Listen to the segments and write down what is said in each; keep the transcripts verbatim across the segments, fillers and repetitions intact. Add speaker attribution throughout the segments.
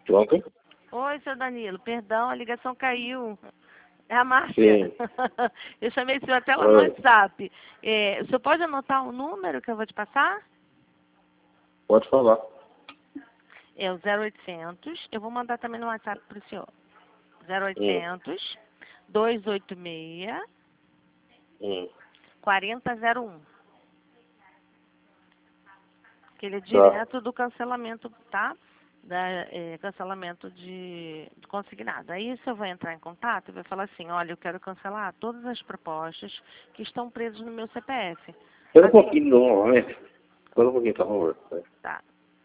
Speaker 1: Pronto?
Speaker 2: Oi, seu Danilo, perdão, a ligação caiu. É a Márcia.
Speaker 1: Sim.
Speaker 2: Eu chamei o senhor até lá no
Speaker 1: Oi.
Speaker 2: WhatsApp. É, o senhor pode anotar o número que eu vou te passar?
Speaker 1: Pode falar.
Speaker 2: É o zero oitocentos, eu vou mandar também no WhatsApp para o senhor. zero
Speaker 1: Hum.
Speaker 2: oitocentos, dois oito seis,
Speaker 1: Hum.
Speaker 2: quatro zero zero um. Que ele é
Speaker 1: Tá.
Speaker 2: direto do cancelamento, tá? Da, é, cancelamento de, de consignado. Aí o senhor vai entrar em contato e vai falar assim, olha, eu quero cancelar todas as propostas que estão presas no meu C P F.
Speaker 1: Espera um
Speaker 2: Assim,
Speaker 1: pouquinho, normalmente. Espera um pouquinho, por favor.
Speaker 2: tá.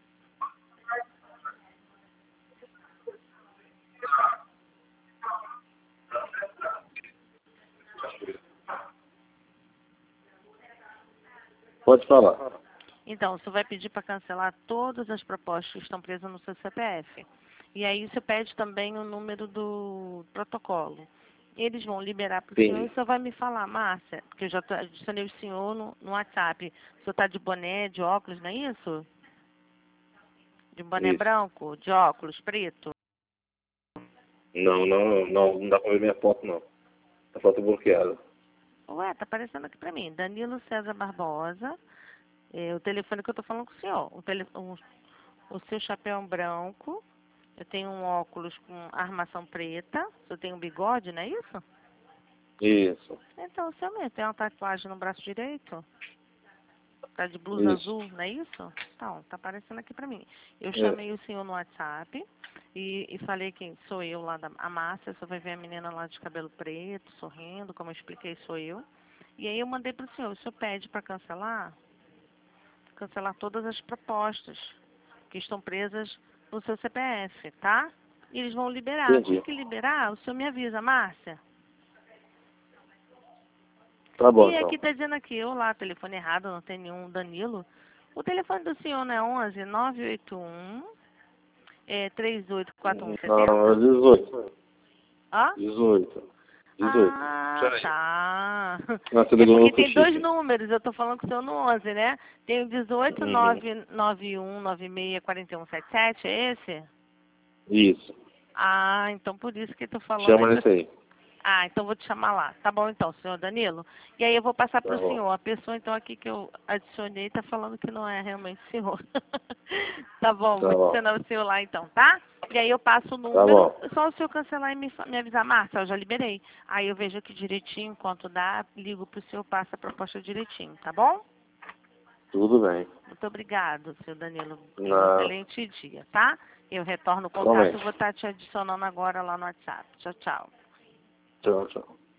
Speaker 1: Pode falar.
Speaker 2: Então, você vai pedir para cancelar todas as propostas que estão presas no seu C P F. E aí você pede também o número do protocolo. Eles vão liberar para o senhor e
Speaker 1: Sim.
Speaker 2: o senhor vai me falar, Márcia, porque eu já tô- adicionei o senhor no, no WhatsApp. O senhor está de boné, de óculos, não é isso? De boné
Speaker 1: Isso.
Speaker 2: branco, de óculos preto?
Speaker 1: Não, não, não, não dá pra ver minha foto, não. A foto é bloqueada.
Speaker 2: Ué, tá aparecendo aqui para mim. Danilo César Barbosa. É, o telefone que eu tô falando com o senhor. O, tele, o, o seu chapéu é branco. Eu tenho um óculos com armação preta. Eu tenho um bigode, não é isso?
Speaker 1: Isso.
Speaker 2: Então, o senhor mesmo tem uma tatuagem no braço direito? Tá de blusa
Speaker 1: Isso.
Speaker 2: azul, não é isso? Então, tá aparecendo aqui pra mim. Eu
Speaker 1: É.
Speaker 2: chamei o senhor no WhatsApp e, e falei que sou eu lá da a Márcia. Você vai ver a menina lá de cabelo preto, sorrindo, como eu expliquei, sou eu. E aí eu mandei pro senhor. O senhor pede para cancelar? Cancelar todas as propostas que estão presas no seu C P F, tá? E eles vão liberar. Assim
Speaker 1: Entendi.
Speaker 2: que liberar, o senhor me avisa, Márcia.
Speaker 1: Tá bom,
Speaker 2: E
Speaker 1: então.
Speaker 2: aqui tá dizendo aqui, olá, telefone errado, não tem nenhum Danilo. O telefone do senhor não é onze nove oito um é, três oito quatro um
Speaker 1: Não, é
Speaker 2: sete zero?
Speaker 1: dezoito.
Speaker 2: Hã?
Speaker 1: dezoito. dezoito.
Speaker 2: Ah, tá.
Speaker 1: Ah, você
Speaker 2: É
Speaker 1: ligou no
Speaker 2: porque
Speaker 1: outro
Speaker 2: tem dois
Speaker 1: chip.
Speaker 2: números, eu tô falando com o senhor no onze, né? Tem o dezoito
Speaker 1: Uhum.
Speaker 2: nove nove um nove seis quatro um sete sete, é esse?
Speaker 1: Isso.
Speaker 2: Ah, então por isso que eu tô falando aí
Speaker 1: Chama
Speaker 2: pra...
Speaker 1: nesse aí.
Speaker 2: Ah, então vou te chamar lá. Tá bom então, senhor Danilo. E aí eu vou passar
Speaker 1: Tá
Speaker 2: pro
Speaker 1: bom.
Speaker 2: senhor. A pessoa então aqui que eu adicionei tá falando que não é realmente o senhor. Tá bom,
Speaker 1: Tá
Speaker 2: vou
Speaker 1: bom.
Speaker 2: adicionar o senhor lá então, tá? E aí eu passo o
Speaker 1: Tá
Speaker 2: número,
Speaker 1: bom.
Speaker 2: só o senhor cancelar e me, fa- me avisar, Márcia, eu já liberei. Aí eu vejo aqui direitinho, quanto dá, ligo pro senhor, passa a proposta direitinho, tá bom?
Speaker 1: Tudo bem.
Speaker 2: Muito obrigado, senhor Danilo. Tenha um
Speaker 1: Na...
Speaker 2: excelente dia, tá? Eu retorno o contato e
Speaker 1: Igualmente.
Speaker 2: vou estar te adicionando agora lá no WhatsApp. Tchau, tchau.
Speaker 1: Tchau, tchau.